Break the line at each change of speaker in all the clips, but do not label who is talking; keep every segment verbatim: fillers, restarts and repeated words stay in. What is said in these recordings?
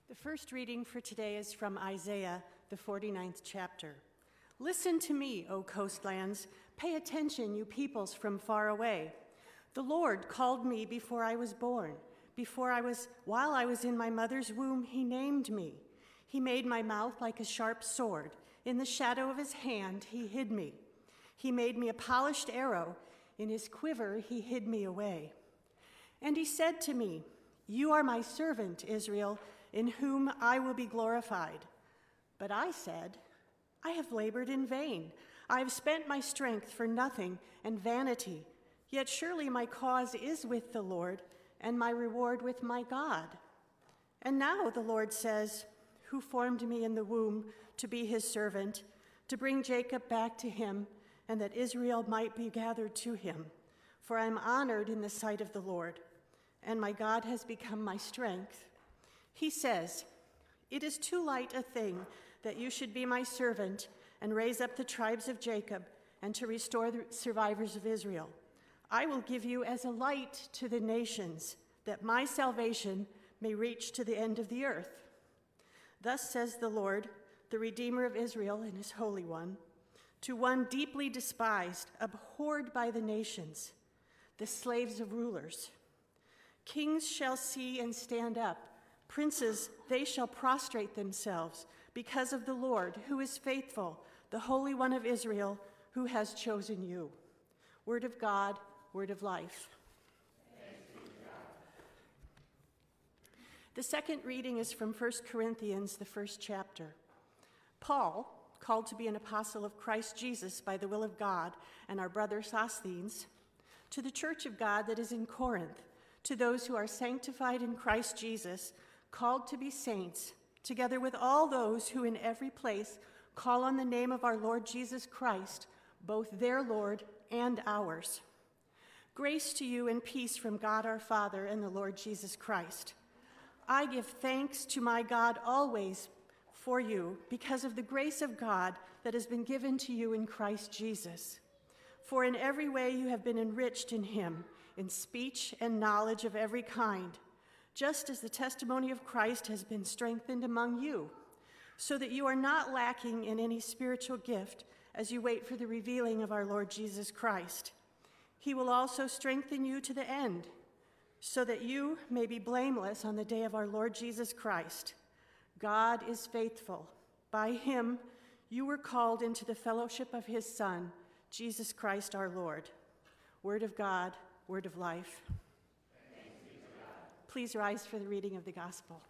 The first reading for today is from Isaiah, the forty-ninth chapter. Listen to me, O coastlands. Pay attention, you peoples from far away. The Lord called me before I was born. Before I was, while I was in my mother's womb, he named me. He made my mouth like a sharp sword. In the shadow of his hand, he hid me. He made me a polished arrow. In his quiver, he hid me away. And he said to me, You are my servant, Israel, in whom I will be glorified. But I said, I have labored in vain. I have spent my strength for nothing and vanity. Yet surely my cause is with the Lord, and my reward with my God. And now the Lord says, who formed me in the womb to be his servant, to bring Jacob back to him, and that Israel might be gathered to him. For I am honored in the sight of the Lord, and my God has become my strength. He says, It is too light a thing that you should be my servant and raise up the tribes of Jacob and to restore the survivors of Israel. I will give you as a light to the nations, that my salvation may reach to the end of the earth. Thus says the Lord, the Redeemer of Israel and his Holy One, to one deeply despised, abhorred by the nations, the slaves of rulers. Kings shall see and stand up. Princes, they shall prostrate themselves because of the Lord, who is faithful, the Holy One of Israel, who has chosen you. Word of God, word of life. The second reading is from First Corinthians, the first chapter. Paul, called to be an apostle of Christ Jesus by the will of God, and our brother Sosthenes, to the church of God that is in Corinth, to those who are sanctified in Christ Jesus, called to be saints, together with all those who in every place call on the name of our Lord Jesus Christ, both their Lord and ours. Grace to you and peace from God our Father and the Lord Jesus Christ. I give thanks to my God always for you because of the grace of God that has been given to you in Christ Jesus. For in every way you have been enriched in him, in speech and knowledge of every kind, just as the testimony of Christ has been strengthened among you, so that you are not lacking in any spiritual gift as you wait for the revealing of our Lord Jesus Christ. He will also strengthen you to the end, so that you may be blameless on the day of our Lord Jesus Christ. God is faithful. By him you were called into the fellowship of his Son, Jesus Christ our Lord. Word of God, word of life. Please rise for the reading of the gospel.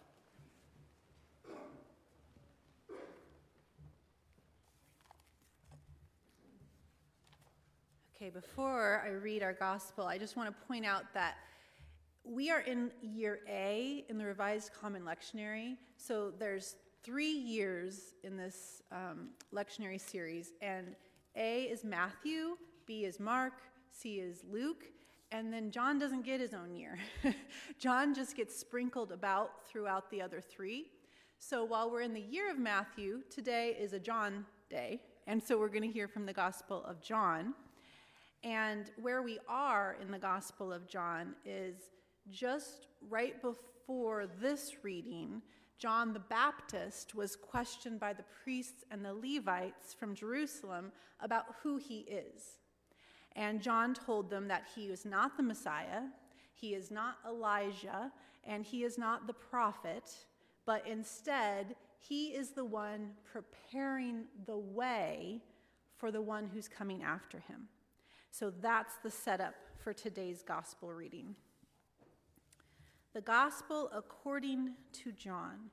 Okay, before I read our gospel, I just want to point out that we are in year A in the Revised Common Lectionary. So there's three years in this um, lectionary series, and A is Matthew, B is Mark, C is Luke, and then John doesn't get his own year. John just gets sprinkled about throughout the other three. So while we're in the year of Matthew, today is a John day, and so we're going to hear from the Gospel of John. And where we are in the Gospel of John is just right before this reading. John the Baptist was questioned by the priests and the Levites from Jerusalem about who he is. And John told them that he is not the Messiah, he is not Elijah, and he is not the prophet, but instead, he is the one preparing the way for the one who's coming after him. So that's the setup for today's gospel reading. The Gospel according to John.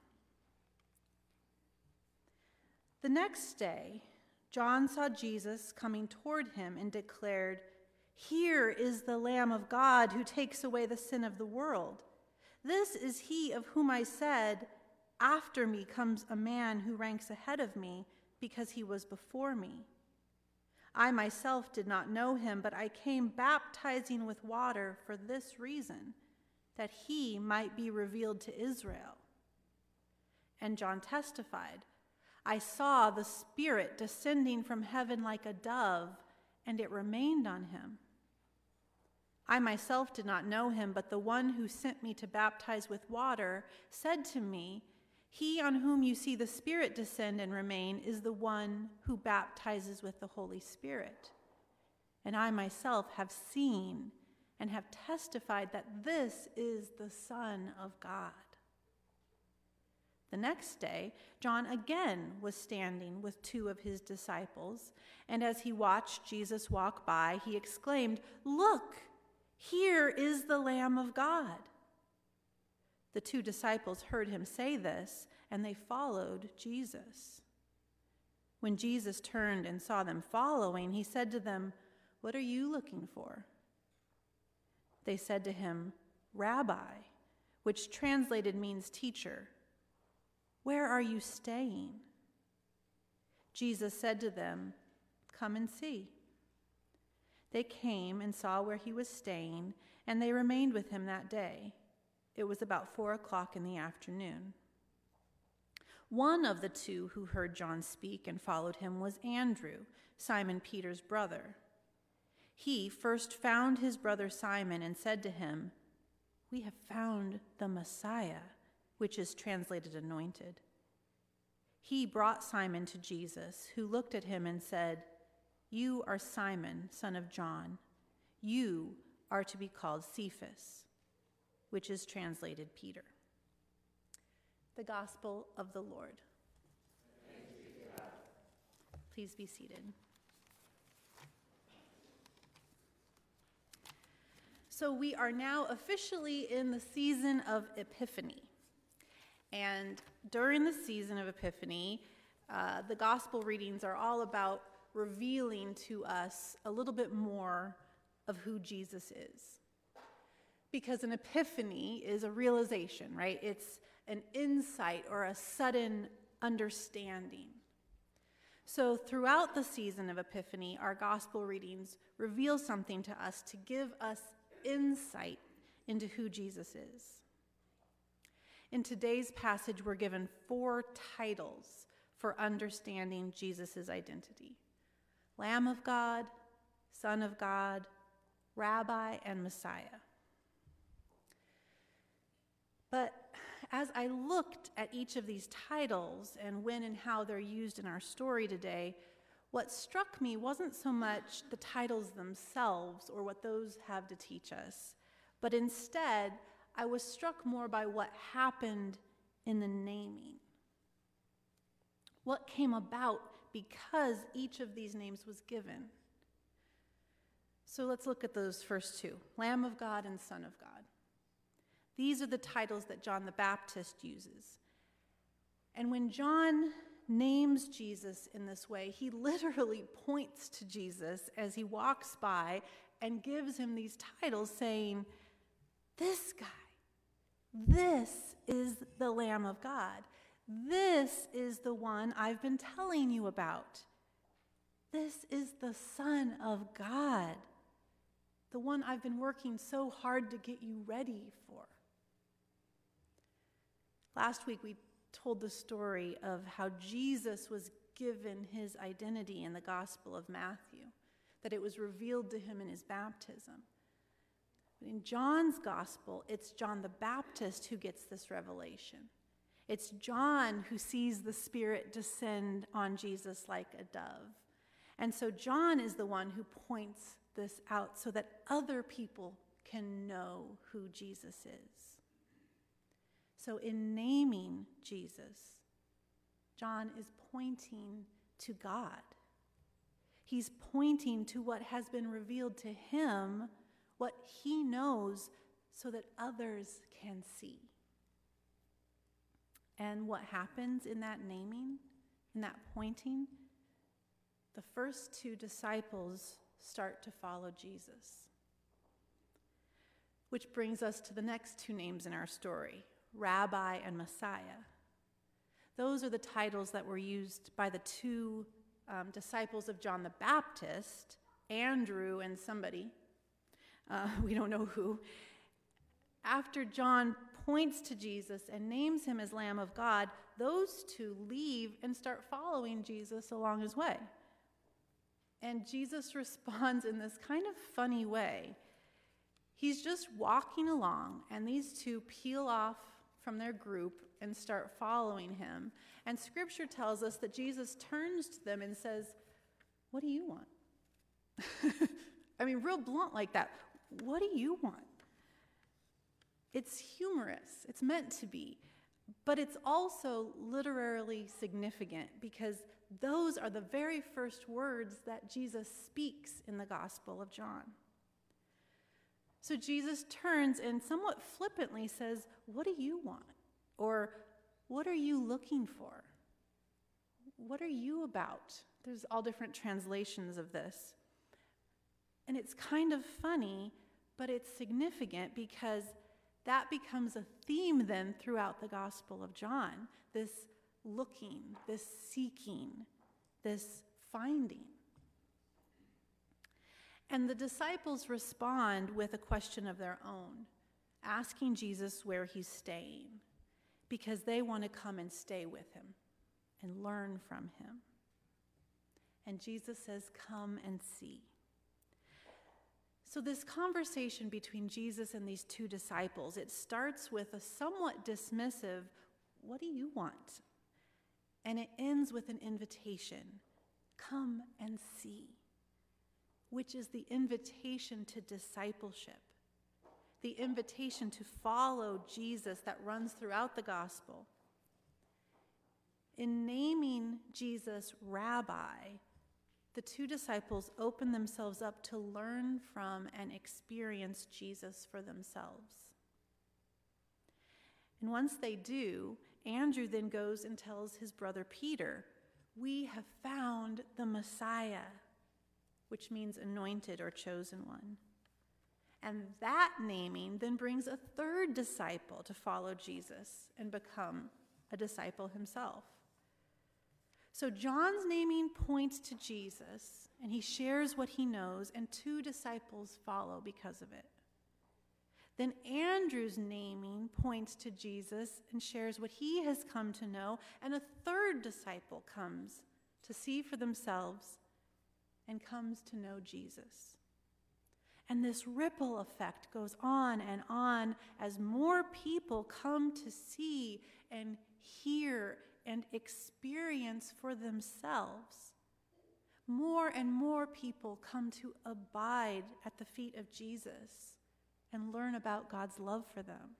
The next day, John saw Jesus coming toward him and declared, Here is the Lamb of God who takes away the sin of the world. This is he of whom I said, After me comes a man who ranks ahead of me because he was before me. I myself did not know him, but I came baptizing with water for this reason, that he might be revealed to Israel. And John testified, I saw the Spirit descending from heaven like a dove, and it remained on him. I myself did not know him, but the one who sent me to baptize with water said to me, 'He on whom you see the Spirit descend and remain is the one who baptizes with the Holy Spirit.' And I myself have seen and have testified that this is the Son of God." The next day, John again was standing with two of his disciples, and as he watched Jesus walk by, he exclaimed, "Look, here is the Lamb of God." The two disciples heard him say this, and they followed Jesus. When Jesus turned and saw them following, he said to them, "What are you looking for?" They said to him, "Rabbi," which translated means teacher, "where are you staying?" Jesus said to them, "Come and see." They came and saw where he was staying, and they remained with him that day. It was about four o'clock in the afternoon. One of the two who heard John speak and followed him was Andrew, Simon Peter's brother. He first found his brother Simon and said to him, "We have found the Messiah," which is translated anointed. He brought Simon to Jesus, who looked at him and said, "You are Simon, son of John. You are to be called Cephas," which is translated Peter. The Gospel of the Lord.
Thanks be to God.
Please be seated. So we are now officially in the season of Epiphany. And during the season of Epiphany, uh, the gospel readings are all about revealing to us a little bit more of who Jesus is. Because an epiphany is a realization, right? It's an insight or a sudden understanding. So throughout the season of Epiphany, our gospel readings reveal something to us to give us insight into who Jesus is. In today's passage, we're given four titles for understanding Jesus' identity: Lamb of God, Son of God, Rabbi, and Messiah. But as I looked at each of these titles and when and how they're used in our story today, what struck me wasn't so much the titles themselves or what those have to teach us, but instead, I was struck more by what happened in the naming. What came about because each of these names was given. So let's look at those first two, Lamb of God and Son of God. These are the titles that John the Baptist uses. And when John names Jesus in this way, he literally points to Jesus as he walks by and gives him these titles saying, "This guy, this is the Lamb of God. This is the one I've been telling you about. This is the Son of God, the one I've been working so hard to get you ready for." Last week we told the story of how Jesus was given his identity in the Gospel of Matthew, that it was revealed to him in his baptism. But in John's Gospel, it's John the Baptist who gets this revelation. It's John who sees the Spirit descend on Jesus like a dove. And so John is the one who points this out so that other people can know who Jesus is. So in naming Jesus, John is pointing to God. He's pointing to what has been revealed to him, what he knows, so that others can see. And what happens in that naming, in that pointing? The first two disciples start to follow Jesus. Which brings us to the next two names in our story, Rabbi and Messiah. Those are the titles that were used by the two um, disciples of John the Baptist, Andrew and somebody, uh, we don't know who. After John points to Jesus and names him as Lamb of God, those two leave and start following Jesus along his way. And Jesus responds in this kind of funny way. He's just walking along, and these two peel off from their group and start following him. And Scripture tells us that Jesus turns to them and says, "What do you want?" I mean, real blunt like that. What do you want? It's humorous. It's meant to be. But it's also literally significant because those are the very first words that Jesus speaks in the Gospel of John. So Jesus turns and somewhat flippantly says, "What do you want?" Or, "What are you looking for? What are you about?" There's all different translations of this. And it's kind of funny, but it's significant because that becomes a theme then throughout the Gospel of John. This looking, this seeking, this finding. And the disciples respond with a question of their own, asking Jesus where he's staying, because they want to come and stay with him and learn from him. And Jesus says, "Come and see." So this conversation between Jesus and these two disciples, it starts with a somewhat dismissive, "What do you want?" And it ends with an invitation, "Come and see," which is the invitation to discipleship, the invitation to follow Jesus that runs throughout the gospel. In naming Jesus Rabbi, the two disciples open themselves up to learn from and experience Jesus for themselves. And once they do, Andrew then goes and tells his brother Peter, "We have found the Messiah," which means anointed or chosen one. And that naming then brings a third disciple to follow Jesus and become a disciple himself. So John's naming points to Jesus, and he shares what he knows, and two disciples follow because of it. Then Andrew's naming points to Jesus and shares what he has come to know, and a third disciple comes to see for themselves and comes to know Jesus. And this ripple effect goes on and on as more people come to see and hear and experience for themselves. More and more people come to abide at the feet of Jesus and learn about God's love for them.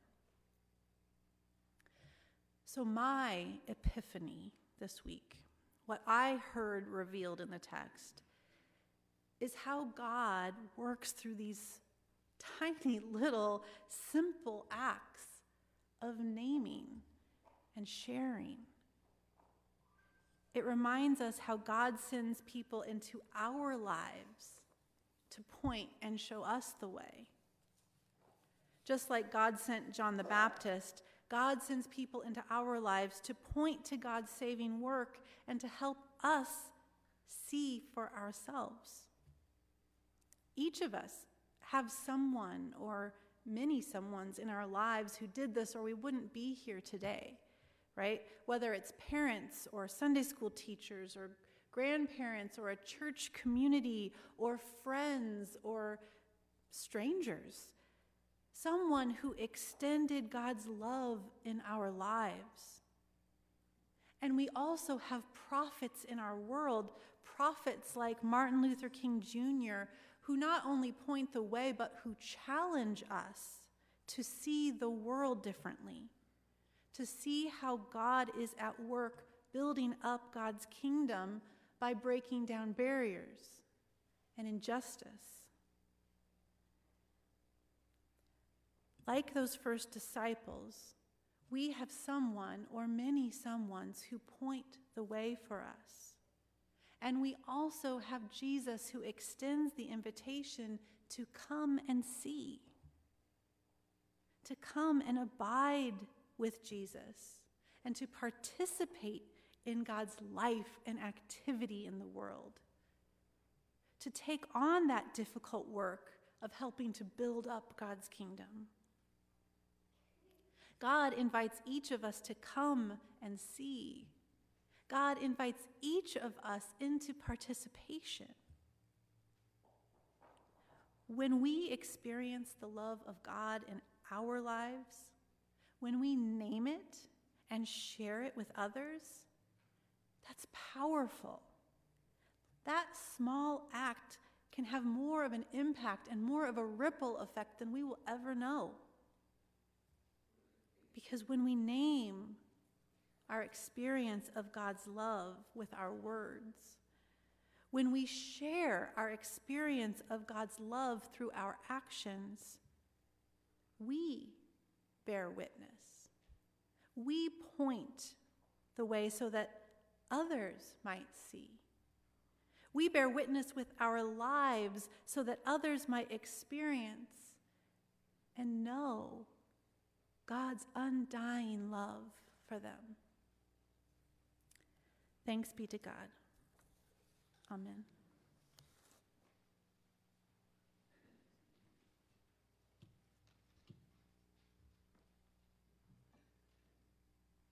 So my epiphany this week, what I heard revealed in the text, is how God works through these tiny little simple acts of naming and sharing. It reminds us how God sends people into our lives to point and show us the way. Just like God sent John the Baptist, God sends people into our lives to point to God's saving work and to help us see for ourselves. Each of us have someone or many someones in our lives who did this, or we wouldn't be here today. Right? Whether it's parents or Sunday school teachers or grandparents or a church community or friends or strangers. Someone who extended God's love in our lives. And we also have prophets in our world, prophets like Martin Luther King Junior, who not only point the way, but who challenge us to see the world differently. To see how God is at work building up God's kingdom by breaking down barriers and injustice. Like those first disciples, we have someone or many someones who point the way for us. And we also have Jesus who extends the invitation to come and see, to come and abide with Jesus, and to participate in God's life and activity in the world, to take on that difficult work of helping to build up God's kingdom. God invites each of us to come and see. God invites each of us into participation. when we experience the love of God in our lives, when we name it and share it with others, that's powerful. That small act can have more of an impact and more of a ripple effect than we will ever know. Because when we name our experience of God's love with our words, when we share our experience of God's love through our actions, we bear witness. We point the way so that others might see. We bear witness with our lives so that others might experience and know God's undying love for them. Thanks be to God. Amen.